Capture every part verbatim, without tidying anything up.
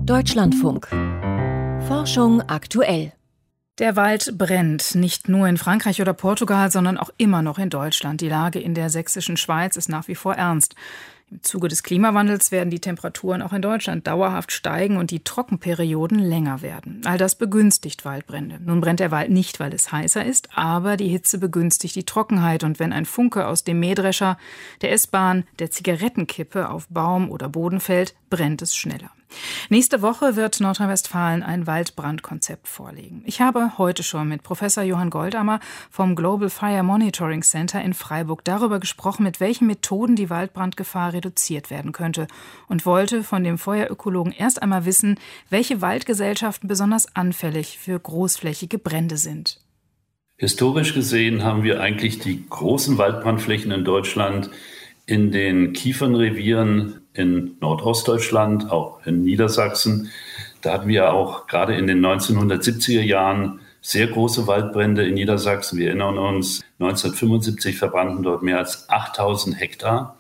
Deutschlandfunk. Forschung aktuell. Der Wald brennt, nicht nur in Frankreich oder Portugal, sondern auch immer noch in Deutschland. Die Lage in der sächsischen Schweiz ist nach wie vor ernst. Im Zuge des Klimawandels werden die Temperaturen auch in Deutschland dauerhaft steigen und die Trockenperioden länger werden. All das begünstigt Waldbrände. Nun brennt der Wald nicht, weil es heißer ist, aber die Hitze begünstigt die Trockenheit. Und wenn ein Funke aus dem Mähdrescher, der S-Bahn, der Zigarettenkippe auf Baum oder Boden fällt, brennt es schneller. Nächste Woche wird Nordrhein-Westfalen ein Waldbrandkonzept vorlegen. Ich habe heute schon mit Professor Johann Goldammer vom Global Fire Monitoring Center in Freiburg darüber gesprochen, mit welchen Methoden die Waldbrandgefahr reduziert werden könnte und wollte von dem Feuerökologen erst einmal wissen, welche Waldgesellschaften besonders anfällig für großflächige Brände sind. Historisch gesehen haben wir eigentlich die großen Waldbrandflächen in Deutschland in den Kiefernrevieren in Nordostdeutschland, auch in Niedersachsen. Da hatten wir auch gerade in den neunzehnhundertsiebziger Jahren sehr große Waldbrände in Niedersachsen. Wir erinnern uns, neunzehnhundertfünfundsiebzig verbrannten dort mehr als achttausend Hektar.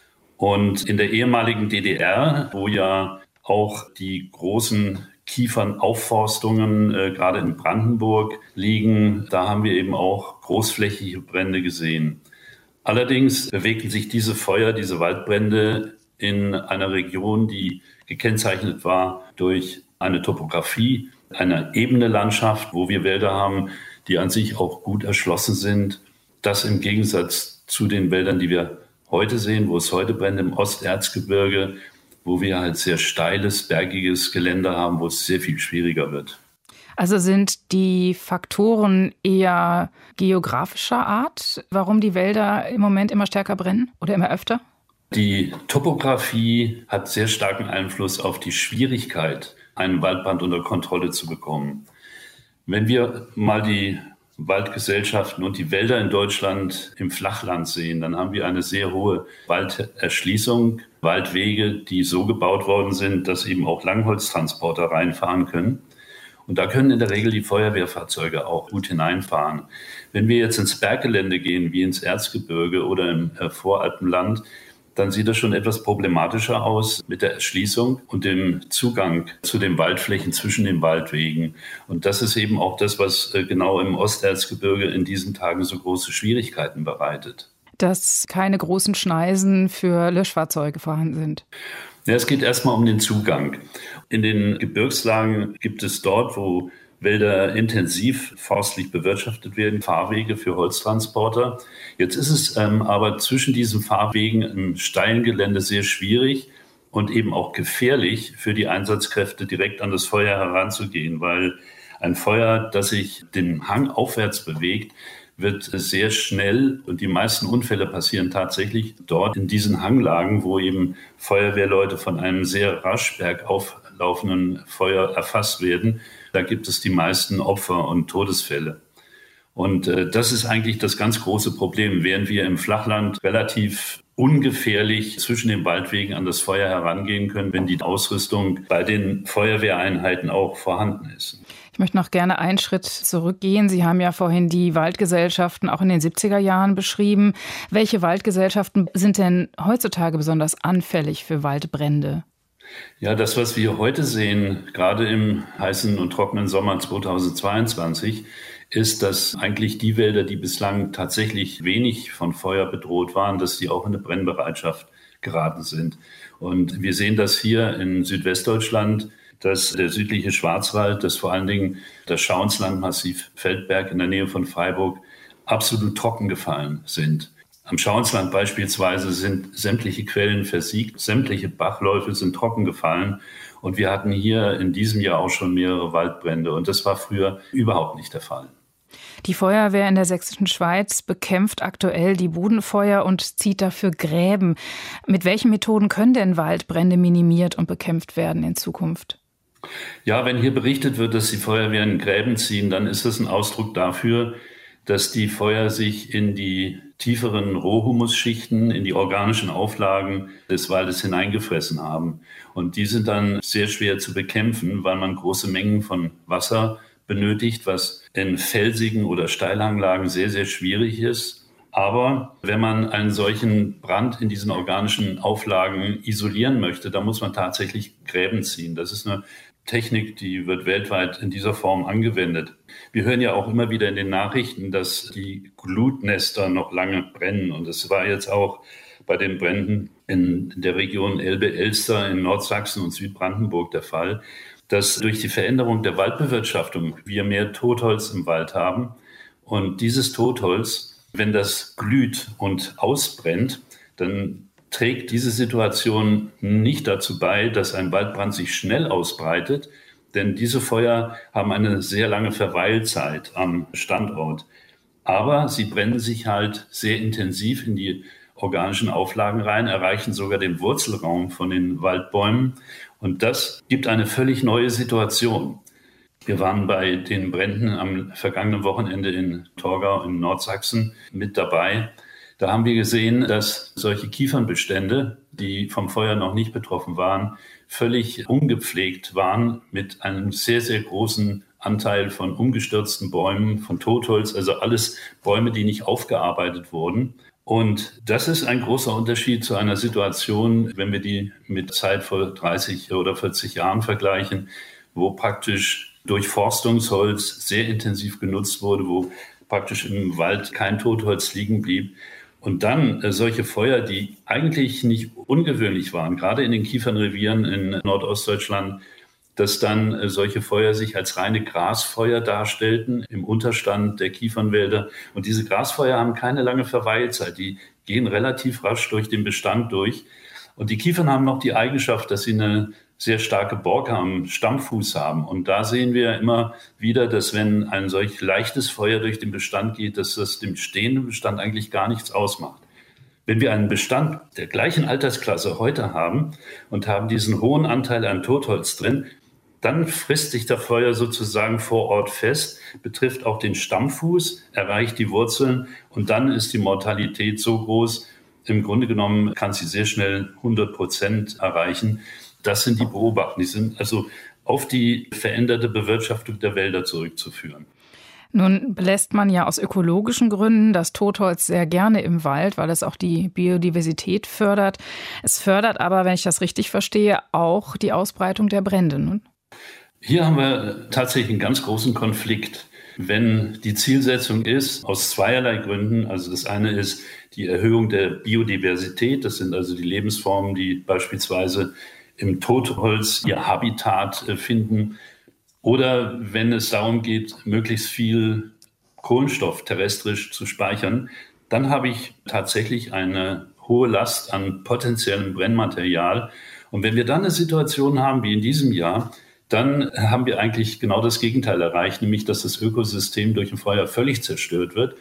Und in der ehemaligen D D R, wo ja auch die großen Kiefernaufforstungen äh, gerade in Brandenburg liegen, da haben wir eben auch großflächige Brände gesehen. Allerdings bewegten sich diese Feuer, diese Waldbrände in einer Region, die gekennzeichnet war durch eine Topografie, eine ebene Landschaft, wo wir Wälder haben, die an sich auch gut erschlossen sind. Das im Gegensatz zu den Wäldern, die wir heute sehen, wo es heute brennt im Osterzgebirge, wo wir halt sehr steiles, bergiges Gelände haben, wo es sehr viel schwieriger wird. Also sind die Faktoren eher geografischer Art, warum die Wälder im Moment immer stärker brennen oder immer öfter? Die Topografie hat sehr starken Einfluss auf die Schwierigkeit, einen Waldbrand unter Kontrolle zu bekommen. Wenn wir mal die Waldgesellschaften und die Wälder in Deutschland im Flachland sehen, dann haben wir eine sehr hohe Walderschließung, Waldwege, die so gebaut worden sind, dass eben auch Langholztransporter reinfahren können. Und da können in der Regel die Feuerwehrfahrzeuge auch gut hineinfahren. Wenn wir jetzt ins Berggelände gehen, wie ins Erzgebirge oder im Voralpenland, dann sieht das schon etwas problematischer aus mit der Erschließung und dem Zugang zu den Waldflächen zwischen den Waldwegen. Und das ist eben auch das, was genau im Osterzgebirge in diesen Tagen so große Schwierigkeiten bereitet. Dass keine großen Schneisen für Löschfahrzeuge vorhanden sind. Ja, es geht erstmal um den Zugang. In den Gebirgslagen gibt es dort, wo Wälder intensiv forstlich bewirtschaftet werden, Fahrwege für Holztransporter. Jetzt ist es ähm, aber zwischen diesen Fahrwegen im steilen Gelände sehr schwierig und eben auch gefährlich für die Einsatzkräfte, direkt an das Feuer heranzugehen, weil ein Feuer, das sich den Hang aufwärts bewegt, wird sehr schnell, und die meisten Unfälle passieren tatsächlich dort in diesen Hanglagen, wo eben Feuerwehrleute von einem sehr rasch bergauf laufenden Feuer erfasst werden. Da gibt es die meisten Opfer und Todesfälle. Und äh, das ist eigentlich das ganz große Problem. Während wir im Flachland relativ ungefährlich zwischen den Waldwegen an das Feuer herangehen können, wenn die Ausrüstung bei den Feuerwehreinheiten auch vorhanden ist. Ich möchte noch gerne einen Schritt zurückgehen. Sie haben ja vorhin die Waldgesellschaften auch in den siebziger Jahren beschrieben. Welche Waldgesellschaften sind denn heutzutage besonders anfällig für Waldbrände? Ja, das, was wir heute sehen, gerade im heißen und trockenen Sommer zweitausendzweiundzwanzig, ist, dass eigentlich die Wälder, die bislang tatsächlich wenig von Feuer bedroht waren, dass die auch in eine Brennbereitschaft geraten sind. Und wir sehen das hier in Südwestdeutschland, dass der südliche Schwarzwald, dass vor allen Dingen das Schauinslandmassiv Feldberg in der Nähe von Freiburg absolut trocken gefallen sind. Am Schauinsland beispielsweise sind sämtliche Quellen versiegt, sämtliche Bachläufe sind trocken gefallen und wir hatten hier in diesem Jahr auch schon mehrere Waldbrände und das war früher überhaupt nicht der Fall. Die Feuerwehr in der sächsischen Schweiz bekämpft aktuell die Bodenfeuer und zieht dafür Gräben. Mit welchen Methoden können denn Waldbrände minimiert und bekämpft werden in Zukunft? Ja, wenn hier berichtet wird, dass die Feuerwehren Gräben ziehen, dann ist das ein Ausdruck dafür, dass die Feuer sich in die tieferen Rohhumusschichten, in die organischen Auflagen des Waldes hineingefressen haben. Und die sind dann sehr schwer zu bekämpfen, weil man große Mengen von Wasser benötigt, was in felsigen oder Steilhanglagen sehr, sehr schwierig ist. Aber wenn man einen solchen Brand in diesen organischen Auflagen isolieren möchte, dann muss man tatsächlich Gräben ziehen. Das ist eine Technik, die wird weltweit in dieser Form angewendet. Wir hören ja auch immer wieder in den Nachrichten, dass die Glutnester noch lange brennen. Und das war jetzt auch bei den Bränden in der Region Elbe-Elster in Nordsachsen und Südbrandenburg der Fall, dass durch die Veränderung der Waldbewirtschaftung wir mehr Totholz im Wald haben. Und dieses Totholz, wenn das glüht und ausbrennt, dann trägt diese Situation nicht dazu bei, dass ein Waldbrand sich schnell ausbreitet, denn diese Feuer haben eine sehr lange Verweilzeit am Standort. Aber sie brennen sich halt sehr intensiv in die organischen Auflagen rein, erreichen sogar den Wurzelraum von den Waldbäumen. Und das gibt eine völlig neue Situation. Wir waren bei den Bränden am vergangenen Wochenende in Torgau in Nordsachsen mit dabei. Da haben wir gesehen, dass solche Kiefernbestände, die vom Feuer noch nicht betroffen waren, völlig ungepflegt waren mit einem sehr, sehr großen Anteil von umgestürzten Bäumen, von Totholz, also alles Bäume, die nicht aufgearbeitet wurden. Und das ist ein großer Unterschied zu einer Situation, wenn wir die mit Zeit vor dreißig oder vierzig Jahren vergleichen, wo praktisch Durchforstungsholz sehr intensiv genutzt wurde, wo praktisch im Wald kein Totholz liegen blieb. Und dann äh, solche Feuer, die eigentlich nicht ungewöhnlich waren, gerade in den Kiefernrevieren in Nordostdeutschland, dass dann äh, solche Feuer sich als reine Grasfeuer darstellten im Unterstand der Kiefernwälder. Und diese Grasfeuer haben keine lange Verweilzeit, die gehen relativ rasch durch den Bestand durch. Und die Kiefern haben noch die Eigenschaft, dass sie eine sehr starke Borke am Stammfuß haben. Und da sehen wir immer wieder, dass wenn ein solch leichtes Feuer durch den Bestand geht, dass das dem stehenden Bestand eigentlich gar nichts ausmacht. Wenn wir einen Bestand der gleichen Altersklasse heute haben und haben diesen hohen Anteil an Totholz drin, dann frisst sich das Feuer sozusagen vor Ort fest, betrifft auch den Stammfuß, erreicht die Wurzeln und dann ist die Mortalität so groß, im Grunde genommen kann sie sehr schnell hundert Prozent erreichen. Das sind die Beobachtungen, die sind also auf die veränderte Bewirtschaftung der Wälder zurückzuführen. Nun belässt man ja aus ökologischen Gründen das Totholz sehr gerne im Wald, weil es auch die Biodiversität fördert. Es fördert aber, wenn ich das richtig verstehe, auch die Ausbreitung der Brände. Ne? Hier haben wir tatsächlich einen ganz großen Konflikt. Wenn die Zielsetzung ist, aus zweierlei Gründen, also das eine ist die Erhöhung der Biodiversität, das sind also die Lebensformen, die beispielsweise im Totholz ihr Habitat finden. Oder wenn es darum geht, möglichst viel Kohlenstoff terrestrisch zu speichern, dann habe ich tatsächlich eine hohe Last an potenziellem Brennmaterial. Und wenn wir dann eine Situation haben wie in diesem Jahr, dann haben wir eigentlich genau das Gegenteil erreicht, nämlich dass das Ökosystem durch ein Feuer völlig zerstört wird.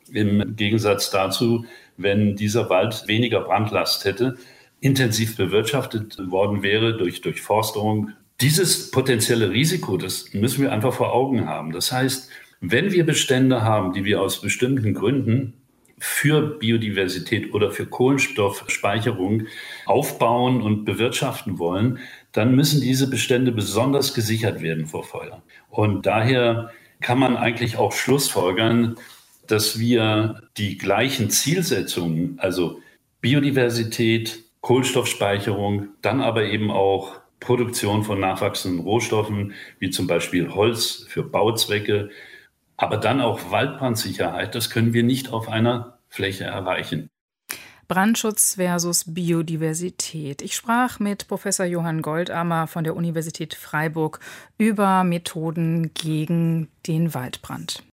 Im Gegensatz dazu, wenn dieser Wald weniger Brandlast hätte, intensiv bewirtschaftet worden wäre durch Durchforstung. Dieses potenzielle Risiko, das müssen wir einfach vor Augen haben. Das heißt, wenn wir Bestände haben, die wir aus bestimmten Gründen für Biodiversität oder für Kohlenstoffspeicherung aufbauen und bewirtschaften wollen, dann müssen diese Bestände besonders gesichert werden vor Feuer. Und daher kann man eigentlich auch schlussfolgern, dass wir die gleichen Zielsetzungen, also Biodiversität, Kohlenstoffspeicherung, dann aber eben auch Produktion von nachwachsenden Rohstoffen, wie zum Beispiel Holz für Bauzwecke, aber dann auch Waldbrandsicherheit, das können wir nicht auf einer Fläche erreichen. Brandschutz versus Biodiversität. Ich sprach mit Professor Johann Goldammer von der Universität Freiburg über Methoden gegen den Waldbrand.